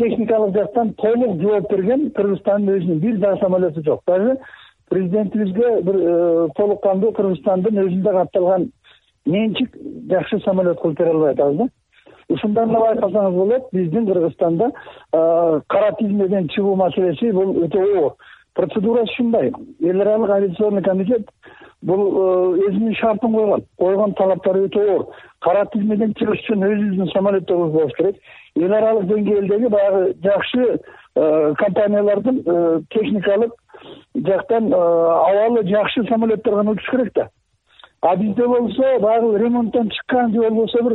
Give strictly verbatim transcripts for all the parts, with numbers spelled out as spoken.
техникалык жактан толук жооп берген Кыргызстандын өзүнүн бир дагы самолету жок. Даже президентибизге бир толук кандуу Кыргызстандын өзүндө катталган менчик жакшы самолет кылып бере албай атабыз да. Ушундан эле байкасаңыз болот, биздин Кыргызстанда кара тизмеден чыгуу маселеси бул өтө оор. Процедурасы ушундай. Эл аралык авиационный комитет бул өзүнүн шартын койгон. Койгон талаптары өтө оор. Кара тизмеден чыгыш үчүн өзүбүздүн самолеттерибиз болуш керек. Эл аралык деңгээлдеги баягы жакшы компаниялардын техникалык жактан абалы жакшы самолеттер гана учуш керек да. А бизде болсо баягы ремонттон чыккан же болбосо бир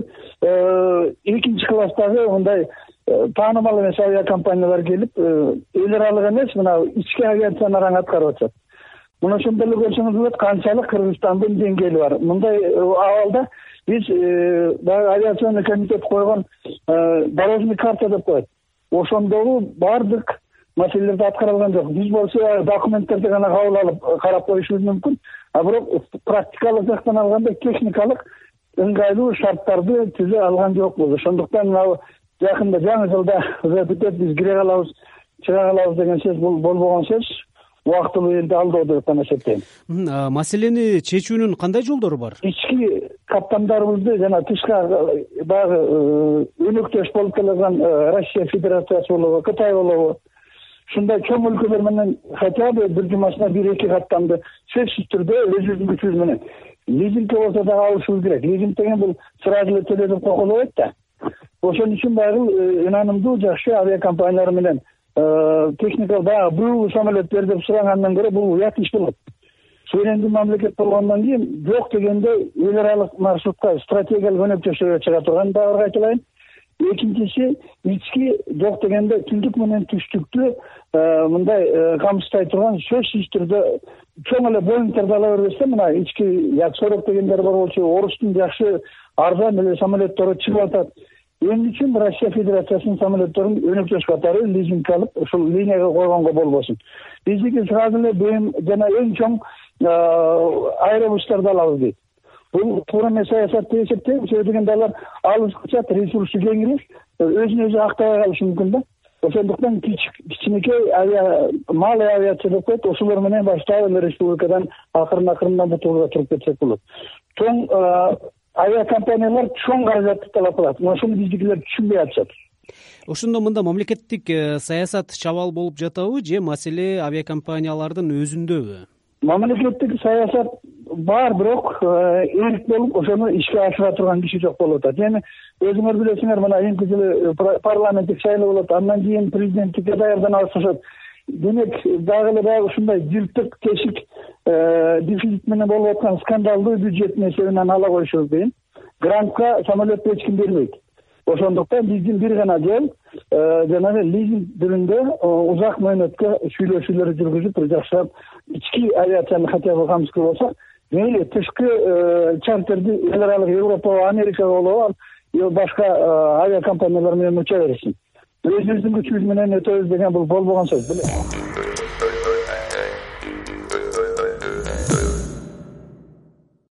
экинчи класстагы мындай таанымал эмес авиакомпаниялар келип, эл аралык эмес, мына ички авиацияны араң аткарып атышат. Мына ошондо эле көрсөңүз болот, канчалык Кыргызстандын деңгээли бар. Мындай абалда биз баягы авиационный комитет койгон дорожный карта деп коет. Ошондогу бардык маселелерди аткара алган жок. Биз болсо документтерди гана кабыл алып карап коюшубуз мүмкүн. А бирок практикалык жактан алганда техникалык ыңгайлуу шарттарды түзө алган жокпуз. Ошондуктан мына жакында жаңы жылда бүтөт, биз кире калабыз, чыга калабыз деген сөз бул болбогон сөз. Убактылуу элди алдоо деп гана эсептейм. Маселени чечүүнүн кандай жолдору бар? Ички каптандарыбызды жана тышка баягы өнөктөш болуп келаткан Россия Федерациясы болобу, Кытай болобу, ушундай чоң өлкөлөр менен хотя бы бир жумасына бир эки каттамды сөзсүз түрдө өзүбүздүн күчүбүз менен лизингке болсо дагы алышыбыз керек. Лизинг деген бул сразу эле төлөп койгонбойт да. Ошон үчүн баягы ынанымдуу жакшы авиакомпаниялар менен техника баягы бул самолеттер деп сурагандан көрө бул уят иш болот. Суверендүү мамлекет болгондон кийин жок дегенде эл аралык маршрутка стратегиялык өнөктөшүүгө чыга турган дагы айтылайын. Экинчиси, ички жок дегенде түндүк менен түштүктү мындай камсыздай турган сөзсүз түрдө чоң эле боингтерди ала бербестен, мына ички як сорок дегендер бар болчу, орустун жакшы арзан эле самолеттери чыгып атат. Эмне үчүн Россия Федерациясынын самолеттерин өнөктөш катары лизингге алып, ушул линияга койгонго болбосун. Биздики сразу эле БМ жана эң чоң аэробустарды алабыз дейт. Бул туура эмес саясат деп эсептейм. Себеби дегенде алар алыс качат, ресурсу кеңири, өзүн өзү актабай калышы мүмкүн да. Ошондуктан кичинекей авиа, малый авиация деп коет, ошолор менен баштап эле республикадан акырын акырындан бутууга туруп кетсек болот. Чоң авиакомпаниялар чоң каражатты талап кылат. Ошону биздикилер түшүнбөй атышат. Ошондо мында мамлекеттик саясат чабал болуп жатабы же маселе авиакомпаниялардын өзүндөбү? Мамлекеттик саясат бар, бирок эрк болуп ошону ишке ашыра турган киши жок болуп атат. Эми өзүңөр билесиңер, мына эми жылы парламенттик шайлоо болот, андан кийин президенттикке даярдана башташат. Демек, дагы эле баягы ушундай жыртык, тешик, дефицит менен болуп аткан скандалдуу бюджеттин эсебинен ала коюшубуз дейм. Грантка самолет эч ким бербейт. Ошондуктан биздин бир гана жол жанагы лизинг түрүндө узак мөөнөткө сүйлөшүүлөр жүргүзүп, бир жакшырап ички авиацияны хотя бы камсыз болсок, мейли тышкы чартерди эл аралык Европага, Америкага болобу, башка авиакомпаниялар менен уча берсин. Өзүбүздүн күчүбүз менен өтөбүз деген бул болбогон сөз.